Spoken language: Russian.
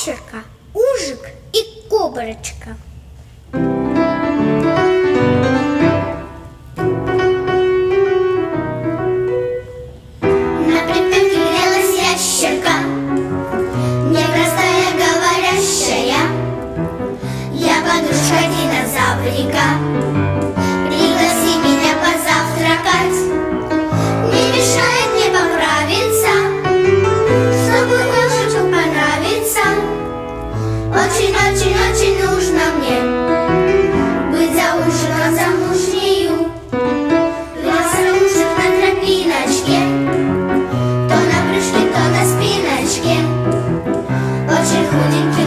ящерка, ужик и коброчка. На припевке грелась ящерка, непростая говорящая. Я подружка динозаврика, пригласи меня позавтракать. Не мешает мне поправиться, чтобы ужику понравиться. Очень-очень-очень нужно мне быть за ужином замужнею. Грелся ужик на тропиночке, то на брюшке, то на спиночке. Очень худенький